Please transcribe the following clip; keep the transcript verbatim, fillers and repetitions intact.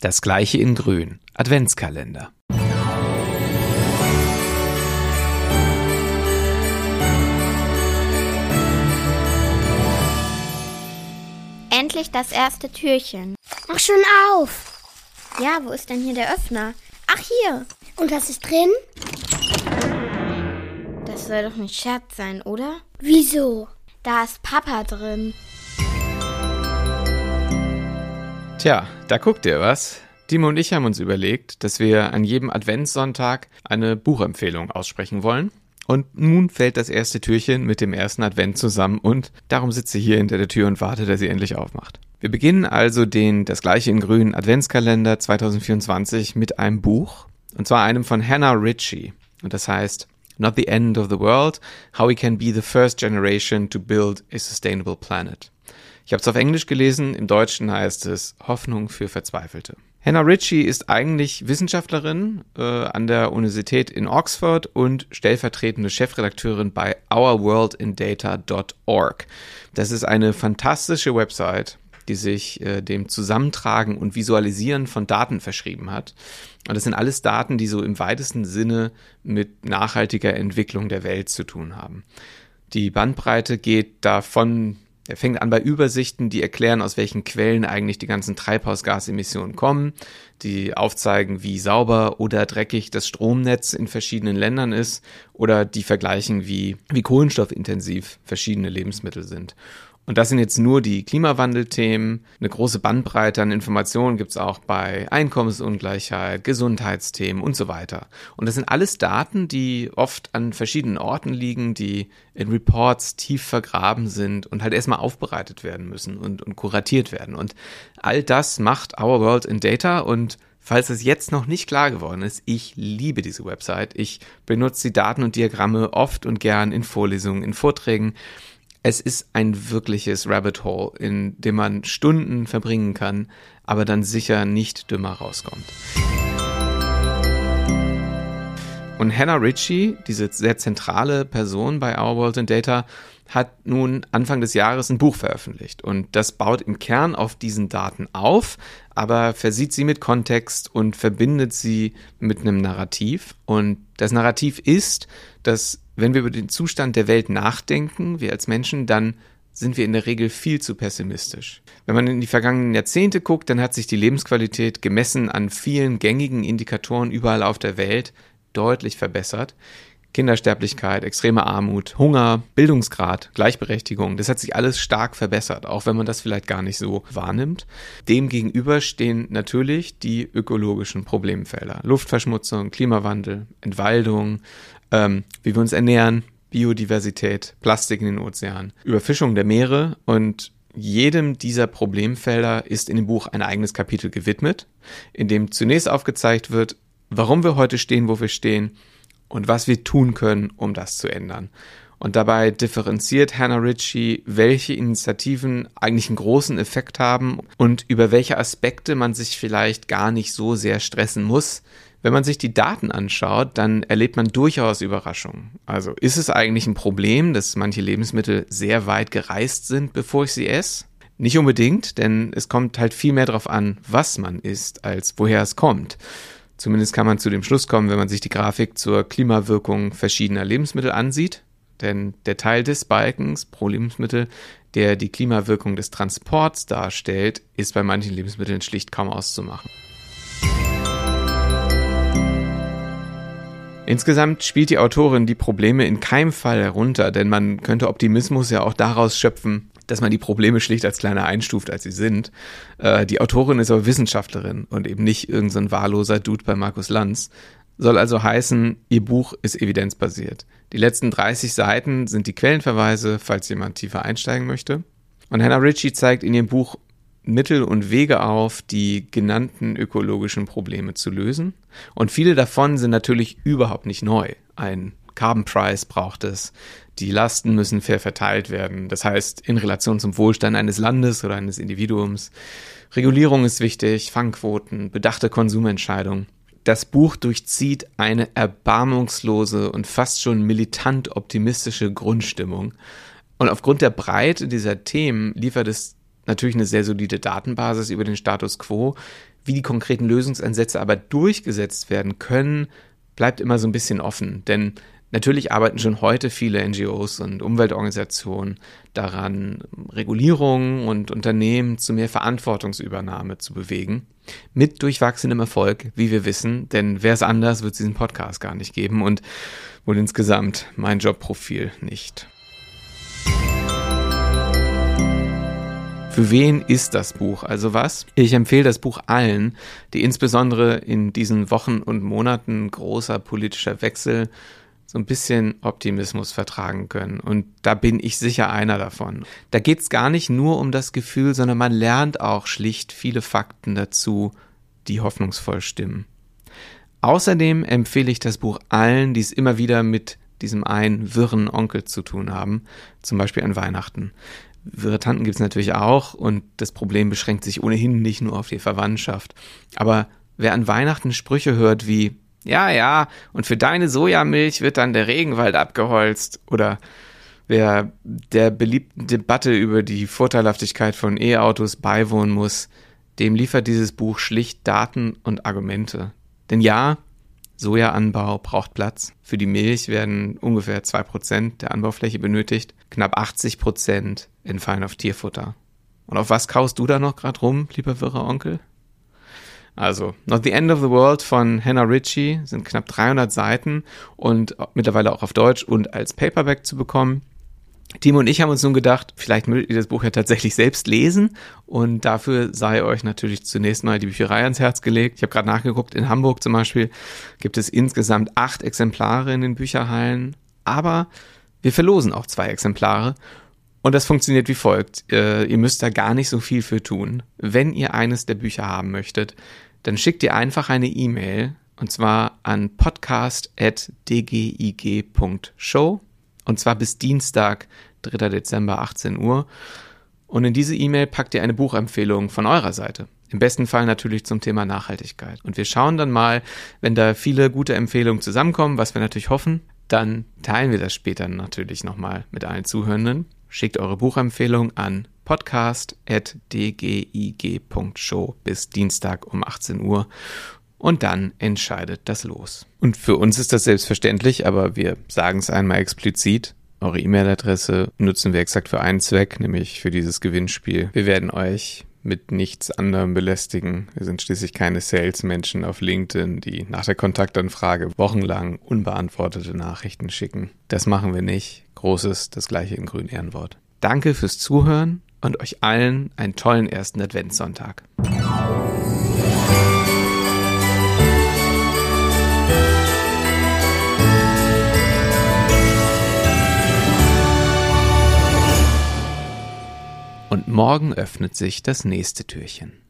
Das gleiche in grün. Adventskalender. Endlich das erste Türchen. Mach schon auf. Ja, wo ist denn hier der Öffner? Ach, hier. Und was ist drin? Das soll doch nicht Scherz sein, oder? Wieso? Da ist Papa drin. Tja, da guckt ihr was. Timo und ich haben uns überlegt, dass wir an jedem Adventssonntag eine Buchempfehlung aussprechen wollen. Und nun fällt das erste Türchen mit dem ersten Advent zusammen und darum sitze ich hier hinter der Tür und warte, dass sie endlich aufmacht. Wir beginnen also den Das gleiche in grün Adventskalender zwanzig vierundzwanzig mit einem Buch, und zwar einem von Hannah Ritchie. Und das heißt Not the End of the World, How We Can Be the First Generation to Build a Sustainable Planet. Ich habe es auf Englisch gelesen, im Deutschen heißt es Hoffnung für Verzweifelte. Hannah Ritchie ist eigentlich Wissenschaftlerin äh, an der Universität in Oxford und stellvertretende Chefredakteurin bei our world in data dot org. Das ist eine fantastische Website, die sich äh, dem Zusammentragen und Visualisieren von Daten verschrieben hat. Und das sind alles Daten, die so im weitesten Sinne mit nachhaltiger Entwicklung der Welt zu tun haben. Die Bandbreite geht davon, er fängt an bei Übersichten, die erklären, aus welchen Quellen eigentlich die ganzen Treibhausgasemissionen kommen, die aufzeigen, wie sauber oder dreckig das Stromnetz in verschiedenen Ländern ist oder die vergleichen, wie, wie kohlenstoffintensiv verschiedene Lebensmittel sind. Und das sind jetzt nur die Klimawandelthemen. Eine große Bandbreite an Informationen gibt es auch bei Einkommensungleichheit, Gesundheitsthemen und so weiter. Und das sind alles Daten, die oft an verschiedenen Orten liegen, die in Reports tief vergraben sind und halt erstmal aufbereitet werden müssen und, und kuratiert werden. Und all das macht Our World in Data. Und falls es jetzt noch nicht klar geworden ist, ich liebe diese Website. Ich benutze die Daten und Diagramme oft und gern in Vorlesungen, in Vorträgen. Es ist ein wirkliches Rabbit Hole, in dem man Stunden verbringen kann, aber dann sicher nicht dümmer rauskommt. Und Hannah Ritchie, diese sehr zentrale Person bei Our World in Data, hat nun Anfang des Jahres ein Buch veröffentlicht. Und das baut im Kern auf diesen Daten auf, aber versieht sie mit Kontext und verbindet sie mit einem Narrativ. Und das Narrativ ist, dass wenn wir über den Zustand der Welt nachdenken, wir als Menschen, dann sind wir in der Regel viel zu pessimistisch. Wenn man in die vergangenen Jahrzehnte guckt, dann hat sich die Lebensqualität gemessen an vielen gängigen Indikatoren überall auf der Welt deutlich verbessert. Kindersterblichkeit, extreme Armut, Hunger, Bildungsgrad, Gleichberechtigung, das hat sich alles stark verbessert, auch wenn man das vielleicht gar nicht so wahrnimmt. Demgegenüber stehen natürlich die ökologischen Problemfelder. Luftverschmutzung, Klimawandel, Entwaldung, ähm, wie wir uns ernähren, Biodiversität, Plastik in den Ozeanen, Überfischung der Meere, und jedem dieser Problemfelder ist in dem Buch ein eigenes Kapitel gewidmet, in dem zunächst aufgezeigt wird, warum wir heute stehen, wo wir stehen, und was wir tun können, um das zu ändern. Und dabei differenziert Hannah Ritchie, welche Initiativen eigentlich einen großen Effekt haben und über welche Aspekte man sich vielleicht gar nicht so sehr stressen muss. Wenn man sich die Daten anschaut, dann erlebt man durchaus Überraschungen. Also ist es eigentlich ein Problem, dass manche Lebensmittel sehr weit gereist sind, bevor ich sie esse? Nicht unbedingt, denn es kommt halt viel mehr darauf an, was man isst, als woher es kommt. Zumindest kann man zu dem Schluss kommen, wenn man sich die Grafik zur Klimawirkung verschiedener Lebensmittel ansieht. Denn der Teil des Balkens pro Lebensmittel, der die Klimawirkung des Transports darstellt, ist bei manchen Lebensmitteln schlicht kaum auszumachen. Insgesamt spielt die Autorin die Probleme in keinem Fall herunter, denn man könnte Optimismus ja auch daraus schöpfen, dass man die Probleme schlicht als kleiner einstuft, als sie sind. Äh, die Autorin ist aber Wissenschaftlerin und eben nicht irgendein so wahlloser Dude bei Markus Lanz. Soll also heißen, ihr Buch ist evidenzbasiert. Die letzten dreißig Seiten sind die Quellenverweise, falls jemand tiefer einsteigen möchte. Und Hannah Ritchie zeigt in ihrem Buch Mittel und Wege auf, die genannten ökologischen Probleme zu lösen. Und viele davon sind natürlich überhaupt nicht neu. Ein Carbon Price braucht es. Die Lasten müssen fair verteilt werden. Das heißt, in Relation zum Wohlstand eines Landes oder eines Individuums. Regulierung ist wichtig, Fangquoten, bedachte Konsumentscheidungen. Das Buch durchzieht eine erbarmungslose und fast schon militant optimistische Grundstimmung. Und aufgrund der Breite dieser Themen liefert es natürlich eine sehr solide Datenbasis über den Status quo, Wie die konkreten Lösungsansätze aber durchgesetzt werden können, bleibt immer so ein bisschen offen. Denn natürlich arbeiten schon heute viele N G Os und Umweltorganisationen daran, Regulierungen und Unternehmen zu mehr Verantwortungsübernahme zu bewegen. Mit durchwachsenem Erfolg, wie wir wissen, denn wäre es anders, wird es diesen Podcast gar nicht geben und wohl insgesamt mein Jobprofil nicht. Für wen ist das Buch also was? Ich empfehle das Buch allen, die insbesondere in diesen Wochen und Monaten großer politischer Wechsel so ein bisschen Optimismus vertragen können. Und da bin ich sicher einer davon. Da geht es gar nicht nur um das Gefühl, sondern man lernt auch schlicht viele Fakten dazu, die hoffnungsvoll stimmen. Außerdem empfehle ich das Buch allen, die es immer wieder mit diesem einen wirren Onkel zu tun haben, zum Beispiel an Weihnachten. Wirre Tanten gibt es natürlich auch und das Problem beschränkt sich ohnehin nicht nur auf die Verwandtschaft. Aber wer an Weihnachten Sprüche hört wie ja, ja, und für deine Sojamilch wird dann der Regenwald abgeholzt oder wer der beliebten Debatte über die Vorteilhaftigkeit von E-Autos beiwohnen muss, dem liefert dieses Buch schlicht Daten und Argumente. Denn ja, Sojaanbau braucht Platz. Für die Milch werden ungefähr zwei Prozent der Anbaufläche benötigt. Knapp achtzig Prozent entfallen auf Tierfutter. Und auf was kaust du da noch gerade rum, lieber wirrer Onkel? Also, Not the End of the World von Hannah Ritchie sind knapp dreihundert Seiten und mittlerweile auch auf Deutsch und als Paperback zu bekommen. Timo und ich haben uns nun gedacht, vielleicht möchtet ihr das Buch ja tatsächlich selbst lesen und dafür sei euch natürlich zunächst mal die Bücherei ans Herz gelegt. Ich habe gerade nachgeguckt, in Hamburg zum Beispiel gibt es insgesamt acht Exemplare in den Bücherhallen, aber wir verlosen auch zwei Exemplare. Und das funktioniert wie folgt. Äh, ihr müsst da gar nicht so viel für tun. Wenn ihr eines der Bücher haben möchtet, dann schickt ihr einfach eine E-Mail und zwar an podcast at d g i g punkt show und zwar bis Dienstag, dritter Dezember, achtzehn Uhr. Und in diese E-Mail packt ihr eine Buchempfehlung von eurer Seite. Im besten Fall natürlich zum Thema Nachhaltigkeit. Und wir schauen dann mal, wenn da viele gute Empfehlungen zusammenkommen, was wir natürlich hoffen, dann teilen wir das später natürlich nochmal mit allen Zuhörenden. Schickt eure Buchempfehlung an podcast at d g i g punkt show bis Dienstag um achtzehn Uhr und dann entscheidet das Los. Und für uns ist das selbstverständlich, aber wir sagen es einmal explizit. Eure E-Mail-Adresse nutzen wir exakt für einen Zweck, nämlich für dieses Gewinnspiel. Wir werden euch mit nichts anderem belästigen. Wir sind schließlich keine Salesmenschen auf LinkedIn, die nach der Kontaktanfrage wochenlang unbeantwortete Nachrichten schicken. Das machen wir nicht. Großes, das gleiche in grün Ehrenwort. Danke fürs Zuhören und euch allen einen tollen ersten Adventssonntag. Und morgen öffnet sich das nächste Türchen.